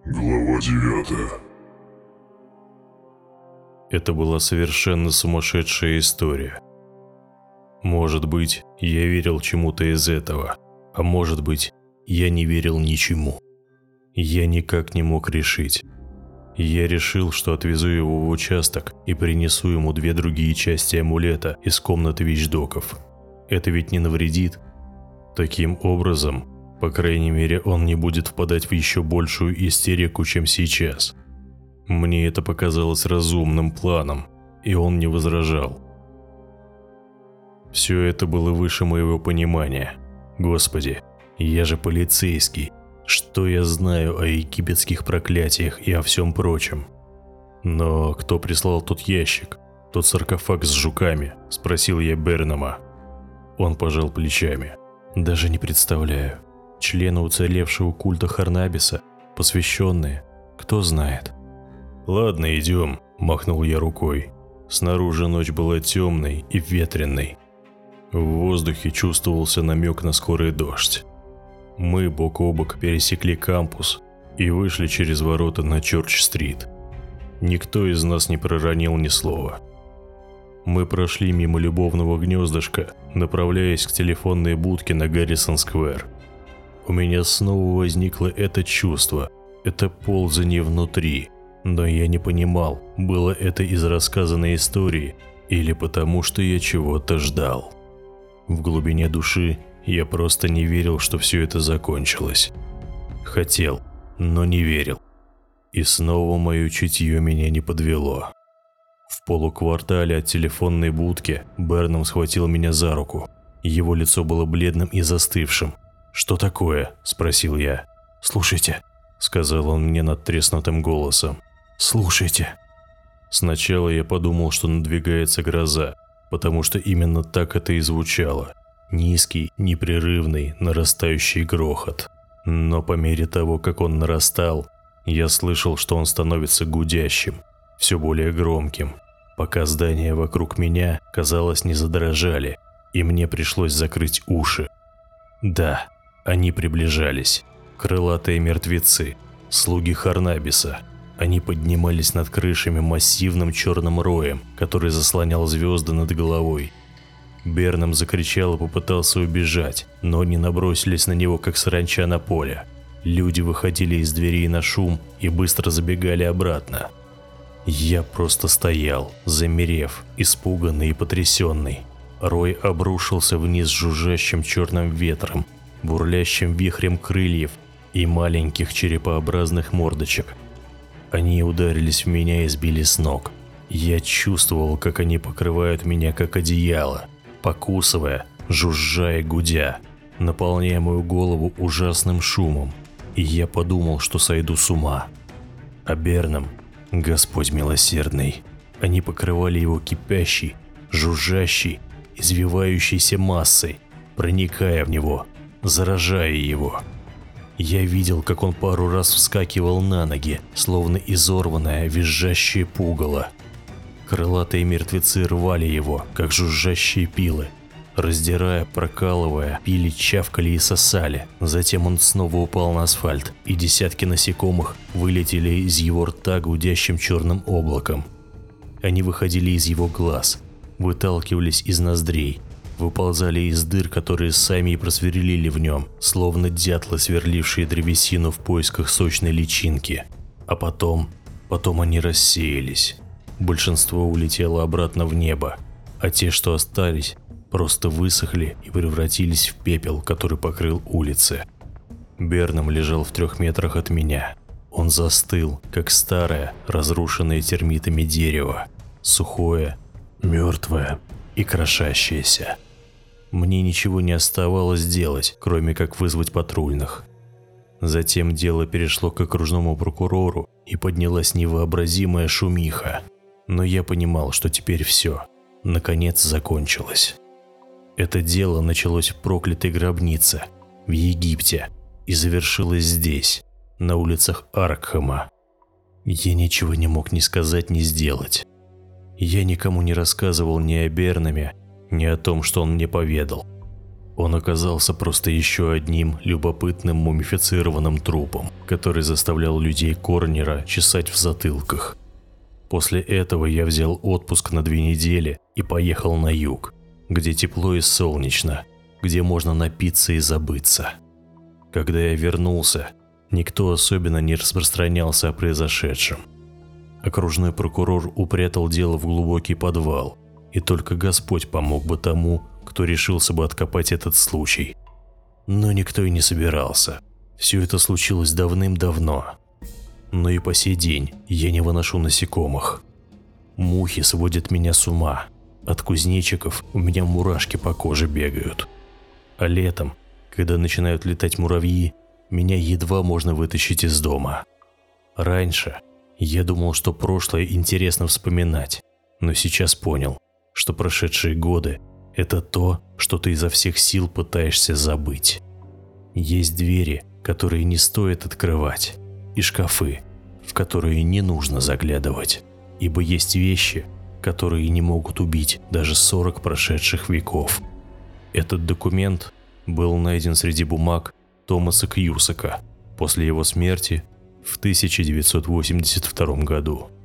Глава 9. Это была совершенно сумасшедшая история. Может быть, я верил чему-то из этого, а может быть, я не верил ничему. Я никак не мог решить. Я решил, что отвезу его в участок и принесу ему 2 другие части амулета из комнаты вещдоков. Это ведь не навредит. Таким образом, по крайней мере, он не будет впадать в еще большую истерику, чем сейчас. Мне это показалось разумным планом, и он не возражал. Все это было выше моего понимания. Господи, я же полицейский. Что я знаю о египетских проклятиях и о всем прочем? Но кто прислал тот ящик, тот саркофаг с жуками? Спросил я Бернама. Он пожал плечами. Даже не представляю. Члены уцелевшего культа Харнабиса, посвященные, кто знает. «Ладно, идем», – махнул я рукой. Снаружи ночь была темной и ветреной. В воздухе чувствовался намек на скорый дождь. Мы бок о бок пересекли кампус и вышли через ворота на Чёрч-стрит. Никто из нас не проронил ни слова. Мы прошли мимо любовного гнездышка, направляясь к телефонной будке на Гаррисон-сквер. У меня снова возникло это чувство, это ползание внутри, но я не понимал, было это из рассказанной истории или потому, что я чего-то ждал. В глубине души я просто не верил, что все это закончилось. Хотел, но не верил. И снова мое чутье меня не подвело. В полуквартале от телефонной будки Бернам схватил меня за руку. Его лицо было бледным и застывшим. «Что такое?» – спросил я. «Слушайте», – сказал он мне надтреснутым голосом. «Слушайте». Сначала я подумал, что надвигается гроза, потому что именно так это и звучало. Низкий, непрерывный, нарастающий грохот. Но по мере того, как он нарастал, я слышал, что он становится гудящим, все более громким, пока здания вокруг меня, казалось, не задрожали, и мне пришлось закрыть уши. Да, они приближались. Крылатые мертвецы, слуги Харнабиса. Они поднимались над крышами массивным черным роем, который заслонял звезды над головой. Бернам закричал и попытался убежать, но они набросились на него, как саранча на поле. Люди выходили из дверей на шум и быстро забегали обратно. Я просто стоял, замерев, испуганный и потрясенный. Рой обрушился вниз жужжащим черным ветром, бурлящим вихрем крыльев и маленьких черепообразных мордочек. Они ударились в меня и сбили с ног. Я чувствовал, как они покрывают меня как одеяло, покусывая, жужжа и гудя, наполняя мою голову ужасным шумом, и я подумал, что сойду с ума. А Бернам, Господь милосердный, они покрывали его кипящей, жужжащей, извивающейся массой, проникая в него, заражая его. Я видел, как он пару раз вскакивал на ноги, словно изорванное визжащее пугало. Крылатые мертвецы рвали его, как жужжащие пилы. Раздирая, прокалывая, пили, чавкали и сосали. Затем он снова упал на асфальт, и десятки насекомых вылетели из его рта гудящим черным облаком. Они выходили из его глаз, выталкивались из ноздрей, выползали из дыр, которые сами и просверлили в нем, словно дятлы, сверлившие древесину в поисках сочной личинки. А потом они рассеялись. Большинство улетело обратно в небо, а те, что остались, просто высохли и превратились в пепел, который покрыл улицы. Бернам лежал в 3 метрах от меня. Он застыл, как старое, разрушенное термитами дерево, сухое, мертвое и крошащееся. Мне ничего не оставалось делать, кроме как вызвать патрульных. Затем дело перешло к окружному прокурору, и поднялась невообразимая шумиха. Но я понимал, что теперь все, наконец, закончилось. Это дело началось в проклятой гробнице, в Египте, и завершилось здесь, на улицах Аркхема. Я ничего не мог ни сказать, ни сделать. Я никому не рассказывал ни о Бернаме, ни о том, что он мне поведал. Он оказался просто еще одним любопытным мумифицированным трупом, который заставлял людей Корнера чесать в затылках. После этого я взял отпуск на 2 недели и поехал на юг, где тепло и солнечно, где можно напиться и забыться. Когда я вернулся, никто особенно не распространялся о произошедшем. Окружной прокурор упрятал дело в глубокий подвал, и только Господь помог бы тому, кто решился бы откопать этот случай. Но никто и не собирался. Все это случилось давным-давно. Но и по сей день я не выношу насекомых. Мухи сводят меня с ума. От кузнечиков у меня мурашки по коже бегают. А летом, когда начинают летать муравьи, меня едва можно вытащить из дома. Раньше я думал, что прошлое интересно вспоминать, но сейчас понял, что прошедшие годы – это то, что ты изо всех сил пытаешься забыть. Есть двери, которые не стоит открывать, и шкафы, в которые не нужно заглядывать, ибо есть вещи, которые не могут убить даже 40 прошедших веков. Этот документ был найден среди бумаг Томаса Кьюсака после его смерти в 1982 году.